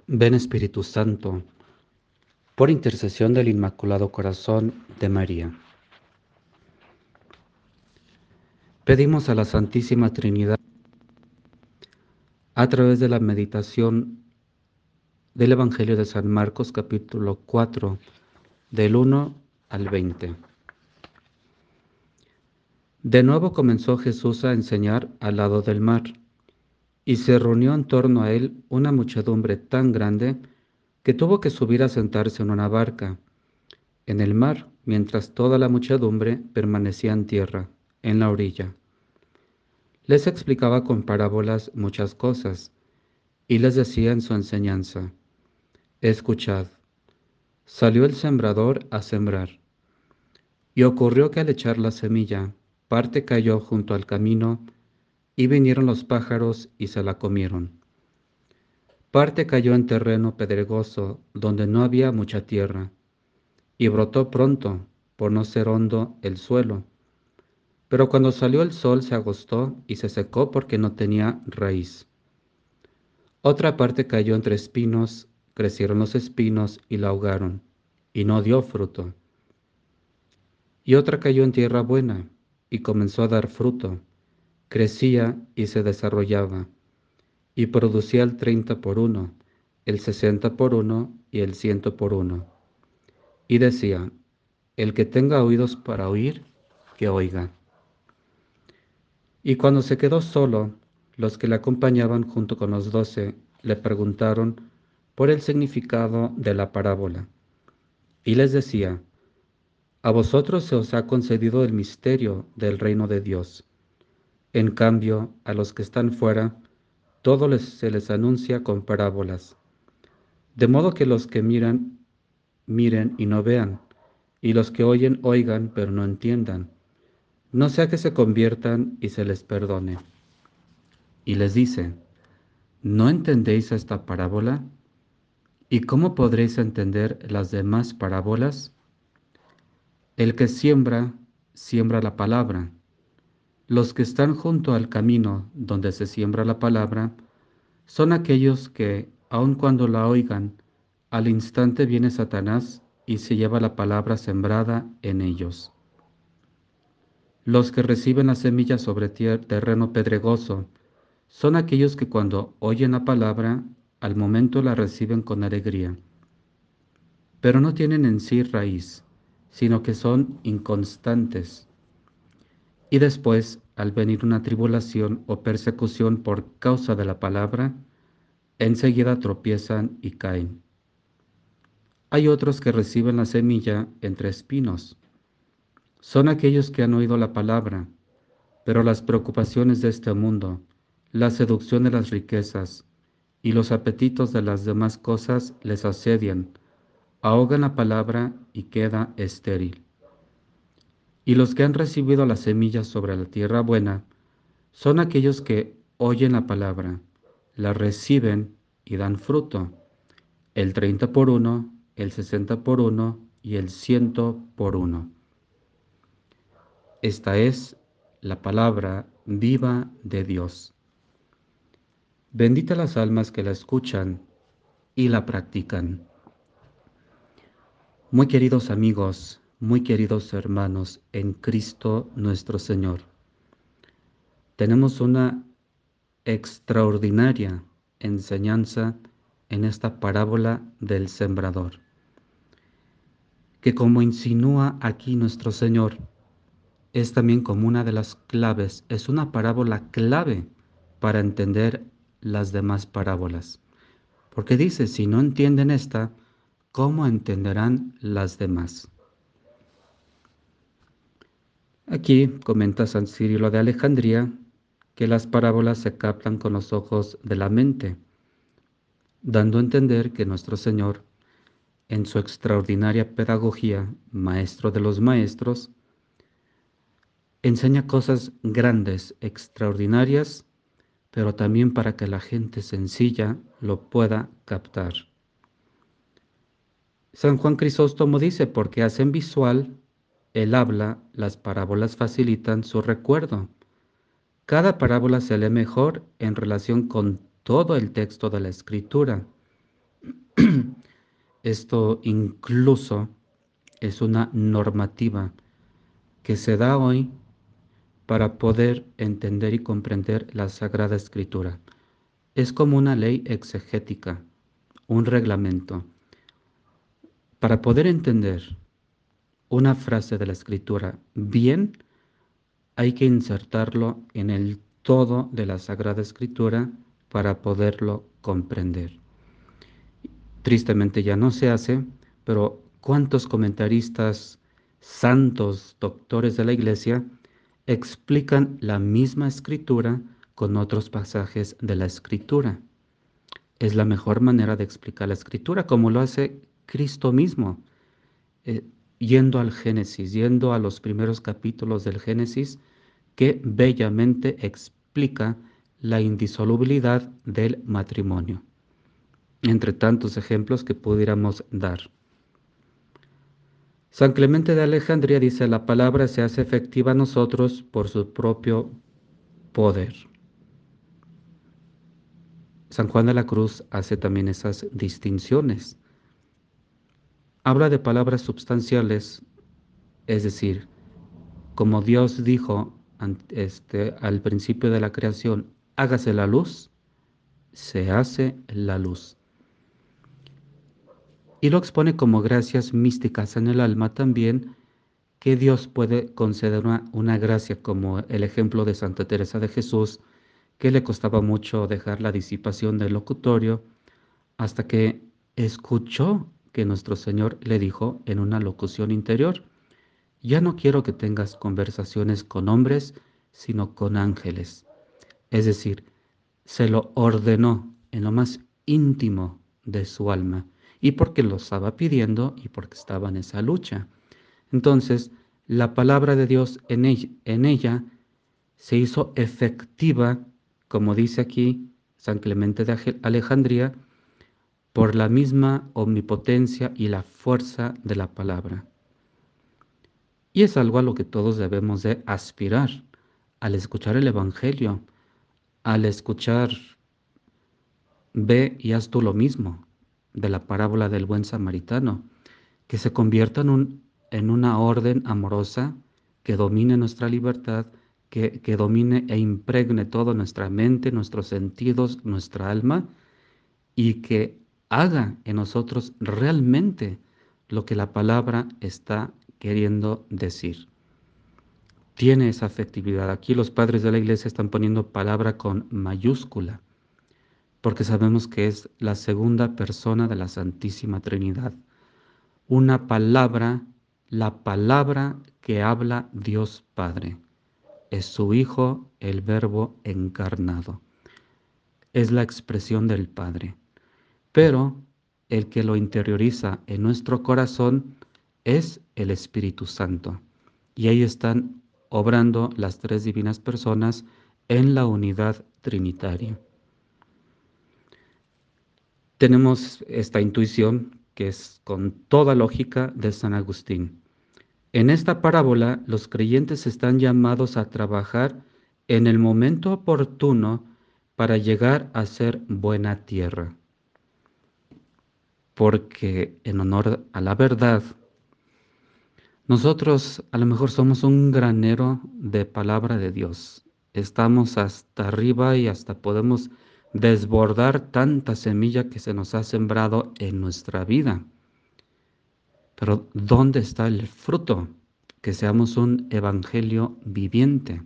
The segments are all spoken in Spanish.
Ven Espíritu Santo, por intercesión del Inmaculado Corazón de María. Pedimos a la Santísima Trinidad, a través de la meditación del Evangelio de San Marcos, capítulo 4, del 1 al 20. De nuevo comenzó Jesús a enseñar al lado del mar, y se reunió en torno a él una muchedumbre tan grande que tuvo que subir a sentarse en una barca en el mar, mientras toda la muchedumbre permanecía en tierra, en la orilla. Les explicaba con parábolas muchas cosas, y les decía en su enseñanza: Escuchad, salió el sembrador a sembrar, y ocurrió que al echar la semilla, parte cayó junto al camino, y vinieron los pájaros y se la comieron. Parte cayó en terreno pedregoso, donde no había mucha tierra, y brotó pronto, por no ser hondo el suelo. Pero cuando salió el sol se agostó y se secó porque no tenía raíz. Otra parte cayó entre espinos, crecieron los espinos y la ahogaron, y no dio fruto. Y otra cayó en tierra buena, y comenzó a dar fruto, crecía y se desarrollaba, y producía el 30 por uno, el 60 por uno y el 100 por uno. Y decía: el que tenga oídos para oír, que oiga. Y cuando se quedó solo, los que le acompañaban junto con los 12 le preguntaron por el significado de la parábola. Y les decía: a vosotros se os ha concedido el misterio del reino de Dios. En cambio, a los que están fuera, se les anuncia con parábolas, de modo que los que miran, miren y no vean, y los que oyen, oigan, pero no entiendan, no sea que se conviertan y se les perdone. Y les dice: ¿no entendéis esta parábola? ¿Y cómo podréis entender las demás parábolas? El que siembra, siembra la palabra. Los que están junto al camino donde se siembra la palabra son aquellos que, aun cuando la oigan, al instante viene Satanás y se lleva la palabra sembrada en ellos. Los que reciben la semilla sobre terreno pedregoso son aquellos que cuando oyen la palabra, al momento la reciben con alegría, pero no tienen en sí raíz, sino que son inconstantes. Y después, al venir una tribulación o persecución por causa de la palabra, enseguida tropiezan y caen. Hay otros que reciben la semilla entre espinos. Son aquellos que han oído la palabra, pero las preocupaciones de este mundo, la seducción de las riquezas y los apetitos de las demás cosas les asedian, ahogan la palabra y queda estéril. Y los que han recibido la semilla sobre la tierra buena son aquellos que oyen la palabra, la reciben y dan fruto, el 30 por uno, el 60 por uno y el 100 por uno. Esta es la palabra viva de Dios. Bendita las almas que la escuchan y la practican. Muy queridos amigos, muy queridos hermanos en Cristo nuestro Señor, tenemos una extraordinaria enseñanza en esta parábola del sembrador, que, como insinúa aquí nuestro Señor, es también como una de las claves, es una parábola clave para entender las demás parábolas. Porque dice: si no entienden esta, ¿cómo entenderán las demás? Aquí comenta San Cirilo de Alejandría que las parábolas se captan con los ojos de la mente, dando a entender que nuestro Señor, en su extraordinaria pedagogía, maestro de los maestros, enseña cosas grandes, extraordinarias, pero también para que la gente sencilla lo pueda captar. San Juan Crisóstomo dice: porque hacen visual el habla, las parábolas facilitan su recuerdo. Cada parábola se lee mejor en relación con todo el texto de la Escritura, Esto incluso es una normativa que se da hoy para poder entender y comprender la Sagrada Escritura. Es como una ley exegética, un reglamento. Para poder entender una frase de la Escritura bien, hay que insertarlo en el todo de la Sagrada Escritura para poderlo comprender. Tristemente ya no se hace, pero ¿cuántos comentaristas, santos, doctores de la Iglesia explican la misma Escritura con otros pasajes de la Escritura? Es la mejor manera de explicar la Escritura, como lo hace Cristo mismo, eh, yendo al Génesis, yendo a los primeros capítulos del Génesis, que bellamente explica la indisolubilidad del matrimonio, entre tantos ejemplos que pudiéramos dar. San Clemente de Alejandría dice: la palabra se hace efectiva a nosotros por su propio poder. San Juan de la Cruz hace también esas distinciones. Habla de palabras substanciales, es decir, como Dios dijo al principio de la creación: hágase la luz, se hace la luz. Y lo expone como gracias místicas en el alma también, que Dios puede conceder una gracia, como el ejemplo de Santa Teresa de Jesús, que le costaba mucho dejar la disipación del locutorio, hasta que escuchó que nuestro Señor le dijo en una locución interior: ya no quiero que tengas conversaciones con hombres, sino con ángeles. Es decir, se lo ordenó en lo más íntimo de su alma, y porque lo estaba pidiendo y porque estaba en esa lucha. Entonces, la palabra de Dios en ella se hizo efectiva, como dice aquí San Clemente de Alejandría, por la misma omnipotencia y la fuerza de la palabra. Y es algo a lo que todos debemos de aspirar al escuchar el Evangelio, al escuchar ve y haz tú lo mismo de la parábola del buen samaritano, que se convierta en una orden amorosa que domine nuestra libertad, que domine e impregne toda nuestra mente, nuestros sentidos, nuestra alma, y que haga en nosotros realmente lo que la palabra está queriendo decir. Tiene esa afectividad. Aquí los padres de la Iglesia están poniendo palabra con mayúscula, porque sabemos que es la segunda persona de la Santísima Trinidad. Una palabra, la palabra que habla Dios Padre. Es su Hijo, el Verbo encarnado. Es la expresión del Padre. Pero el que lo interioriza en nuestro corazón es el Espíritu Santo. Y ahí están obrando las tres divinas personas en la unidad trinitaria. Tenemos esta intuición que es con toda lógica de San Agustín. En esta parábola, los creyentes están llamados a trabajar en el momento oportuno para llegar a ser buena tierra. Porque en honor a la verdad, nosotros a lo mejor somos un granero de palabra de Dios. Estamos hasta arriba y hasta podemos desbordar tanta semilla que se nos ha sembrado en nuestra vida. Pero ¿dónde está el fruto? Que seamos un evangelio viviente.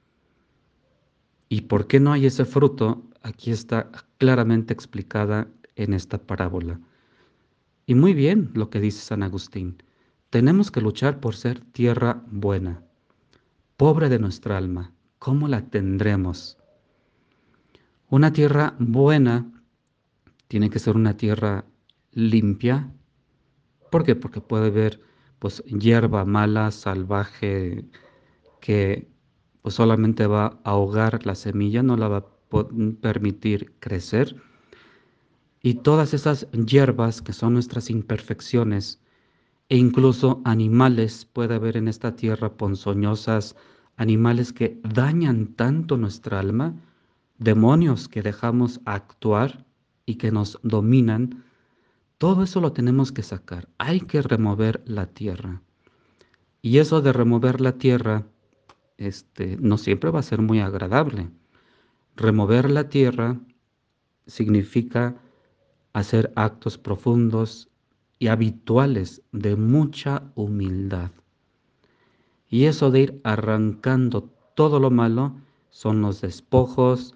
¿Y por qué no hay ese fruto? Aquí está claramente explicada en esta parábola. Y muy bien lo que dice San Agustín. Tenemos que luchar por ser tierra buena, pobre de nuestra alma. ¿Cómo la tendremos? Una tierra buena tiene que ser una tierra limpia. ¿Por qué? Porque puede haber pues hierba mala, salvaje, que pues solamente va a ahogar la semilla, no la va a permitir crecer. Y todas esas hierbas que son nuestras imperfecciones, e incluso animales, puede haber en esta tierra ponzoñosas, animales que dañan tanto nuestra alma, demonios que dejamos actuar y que nos dominan, Todo eso lo tenemos que sacar. Hay que remover la tierra. Y eso de remover la tierra, no siempre va a ser muy agradable. Remover la tierra significa hacer actos profundos y habituales de mucha humildad. Y eso de ir arrancando todo lo malo son los despojos,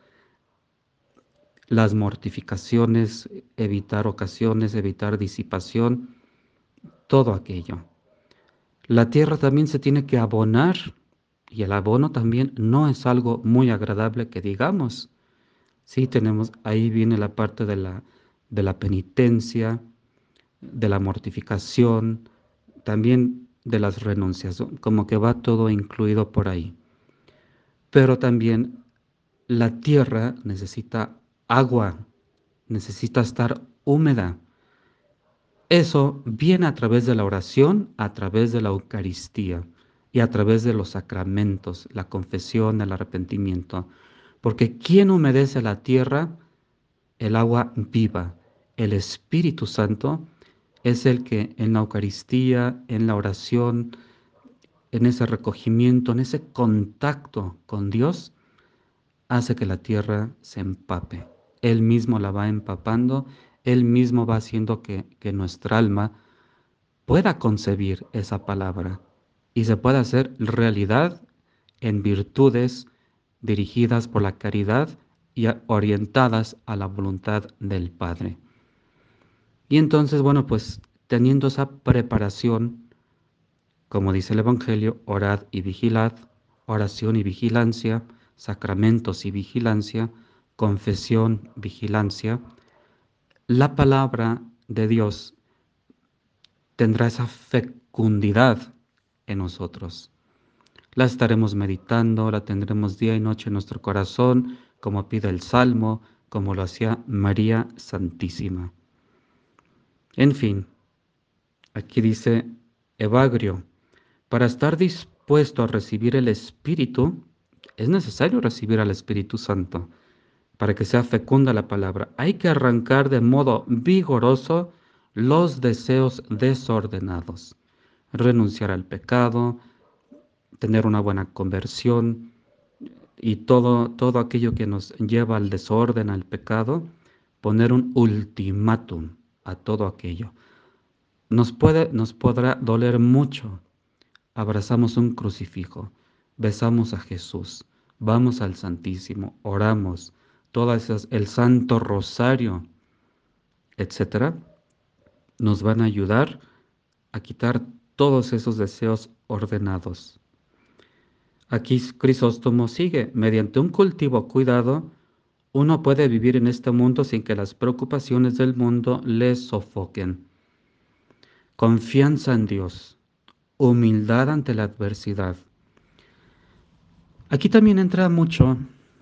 las mortificaciones, evitar ocasiones, evitar disipación, todo aquello. La tierra también se tiene que abonar y el abono también no es algo muy agradable que digamos. Sí, tenemos, ahí viene la parte de la penitencia, de la mortificación, también de las renuncias, como que va todo incluido por ahí. Pero también la tierra necesita agua, necesita estar húmeda. Eso viene a través de la oración, a través de la Eucaristía y a través de los sacramentos, la confesión, el arrepentimiento. Porque ¿quién humedece la tierra? El agua viva. El Espíritu Santo es el que en la Eucaristía, en la oración, en ese recogimiento, en ese contacto con Dios, hace que la tierra se empape. Él mismo la va empapando, Él mismo va haciendo que nuestra alma pueda concebir esa palabra y se pueda hacer realidad en virtudes dirigidas por la caridad y orientadas a la voluntad del Padre. Y entonces, bueno, pues teniendo esa preparación, como dice el Evangelio, orad y vigilad, oración y vigilancia, sacramentos y vigilancia, confesión, vigilancia, la palabra de Dios tendrá esa fecundidad en nosotros. La estaremos meditando, la tendremos día y noche en nuestro corazón, como pide el Salmo, como lo hacía María Santísima. En fin, aquí dice Evagrio, para estar dispuesto a recibir el Espíritu, es necesario recibir al Espíritu Santo. Para que sea fecunda la palabra, hay que arrancar de modo vigoroso los deseos desordenados, renunciar al pecado, tener una buena conversión y todo aquello que nos lleva al desorden, al pecado, poner un ultimátum a todo aquello. Nos podrá doler mucho. Abrazamos un crucifijo, besamos a Jesús, vamos al Santísimo, oramos, todas esas, el Santo Rosario, etcétera, nos van a ayudar a quitar todos esos deseos ordenados. Aquí Crisóstomo sigue, mediante un cultivo cuidado, uno puede vivir en este mundo sin que las preocupaciones del mundo le sofoquen. Confianza en Dios, humildad ante la adversidad. Aquí también entra mucho,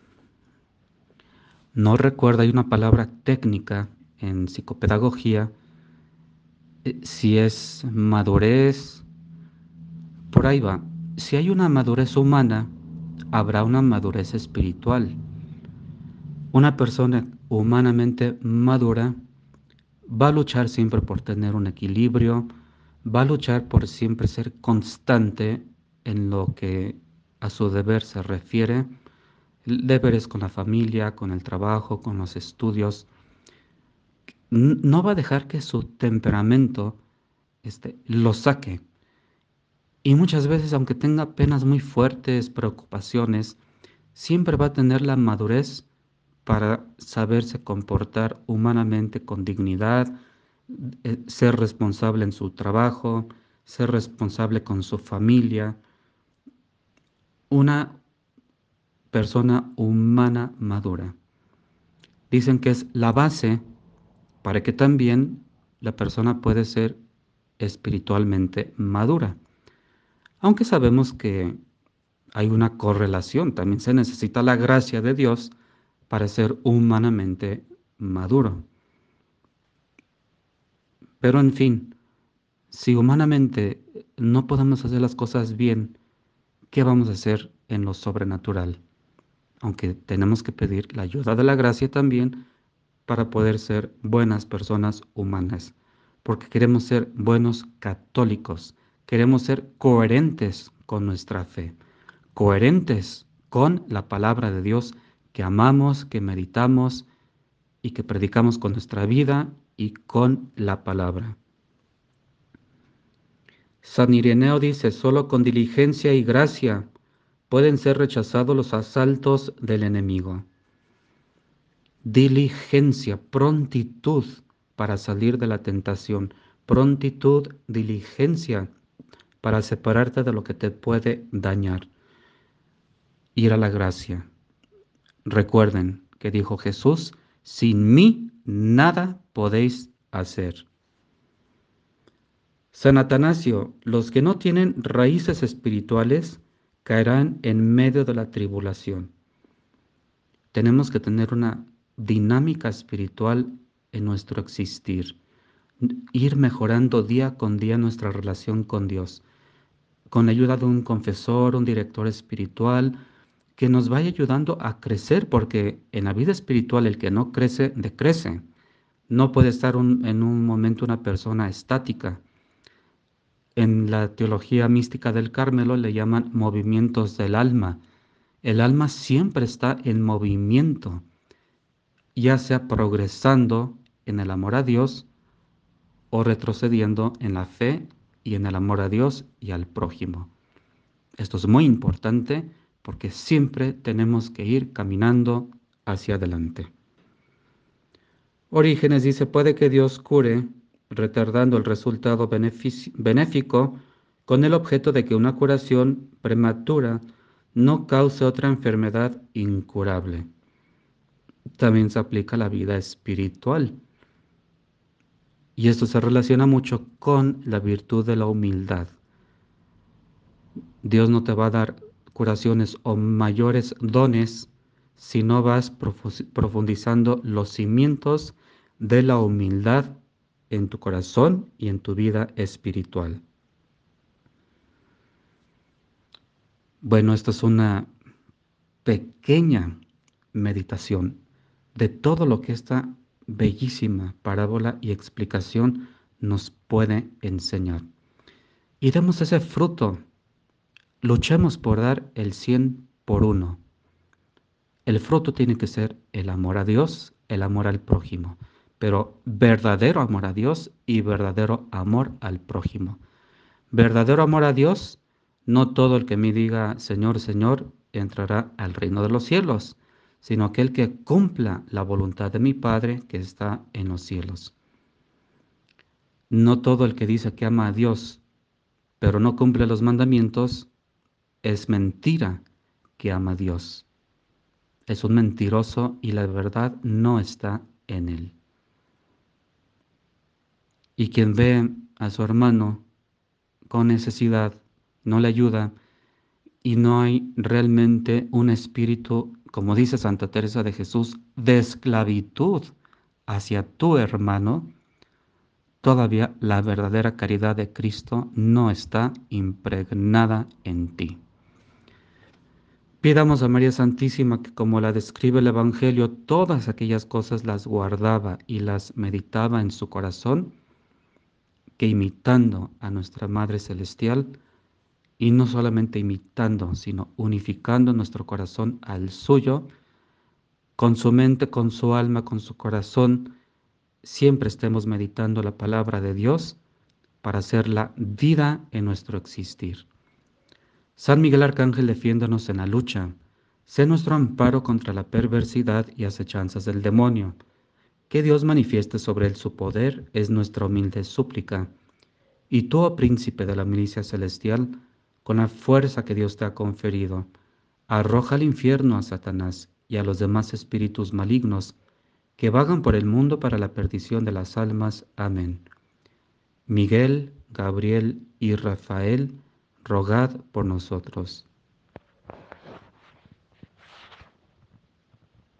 no recuerdo, hay una palabra técnica en psicopedagogía, si es madurez, por ahí va. Si hay una madurez humana, habrá una madurez espiritual. Una persona humanamente madura va a luchar siempre por tener un equilibrio, va a luchar por siempre ser constante en lo que a su deber se refiere, deberes con la familia, con el trabajo, con los estudios. No va a dejar que su temperamento lo saque. Y muchas veces, aunque tenga penas muy fuertes, preocupaciones, siempre va a tener la madurez para saberse comportar humanamente con dignidad, ser responsable en su trabajo, ser responsable con su familia. Una persona humana madura. Dicen que es la base para que también la persona puede ser espiritualmente madura. Aunque sabemos que hay una correlación, también se necesita la gracia de Dios para ser humanamente maduro. Pero en fin, si humanamente no podemos hacer las cosas bien, ¿qué vamos a hacer en lo sobrenatural? Aunque tenemos que pedir la ayuda de la gracia también para poder ser buenas personas humanas. porque queremos ser buenos católicos, queremos ser coherentes con nuestra fe, coherentes con la palabra de Dios que amamos, que meditamos y que predicamos con nuestra vida y con la palabra. San Ireneo dice, solo con diligencia y gracia pueden ser rechazados los asaltos del enemigo. Diligencia, prontitud para salir de la tentación, prontitud, diligencia para separarte de lo que te puede dañar. Ir a la gracia. Recuerden que dijo Jesús, sin mí nada podéis hacer. San Atanasio, los que no tienen raíces espirituales caerán en medio de la tribulación. Tenemos que tener una dinámica espiritual en nuestro existir, ir mejorando día con día nuestra relación con Dios, con la ayuda de un confesor, un director espiritual, que nos vaya ayudando a crecer, porque en la vida espiritual el que no crece, decrece. No puede estar en un momento una persona estática. En la teología mística del Carmelo le llaman movimientos del alma. El alma siempre está en movimiento, ya sea progresando en el amor a Dios o retrocediendo en la fe y en el amor a Dios y al prójimo. Esto es muy importante porque siempre tenemos que ir caminando hacia adelante. Orígenes dice, puede que Dios cure, retardando el resultado benéfico con el objeto de que una curación prematura no cause otra enfermedad incurable. También se aplica a la vida espiritual. Y esto se relaciona mucho con la virtud de la humildad. Dios no te va a dar curaciones o mayores dones si no vas profundizando los cimientos de la humildad en tu corazón y en tu vida espiritual. Bueno, esta es una pequeña meditación de todo lo que esta bellísima parábola y explicación nos puede enseñar. Y demos ese fruto. Luchemos por dar el 100 por 1. El fruto tiene que ser el amor a Dios, el amor al prójimo, pero verdadero amor a Dios y verdadero amor al prójimo. Verdadero amor a Dios, no todo el que me diga Señor, Señor, entrará al reino de los cielos, sino aquel que cumpla la voluntad de mi Padre que está en los cielos. No todo el que dice que ama a Dios, pero no cumple los mandamientos, es mentira que ama a Dios. Es un mentiroso y la verdad no está en él. Y quien ve a su hermano con necesidad, no le ayuda y no hay realmente un espíritu, como dice Santa Teresa de Jesús, de esclavitud hacia tu hermano, todavía la verdadera caridad de Cristo no está impregnada en ti. Pidamos a María Santísima que, como la describe el Evangelio, todas aquellas cosas las guardaba y las meditaba en su corazón, que imitando a nuestra Madre Celestial, y no solamente imitando, sino unificando nuestro corazón al suyo, con su mente, con su alma, con su corazón, siempre estemos meditando la palabra de Dios para hacerla vida en nuestro existir. San Miguel Arcángel, defiéndonos en la lucha. Sé nuestro amparo contra la perversidad y acechanzas del demonio. Que Dios manifieste sobre él su poder es nuestra humilde súplica. Y tú, oh príncipe de la milicia celestial, con la fuerza que Dios te ha conferido, arroja al infierno a Satanás y a los demás espíritus malignos que vagan por el mundo para la perdición de las almas. Amén. Miguel, Gabriel y Rafael, rogad por nosotros.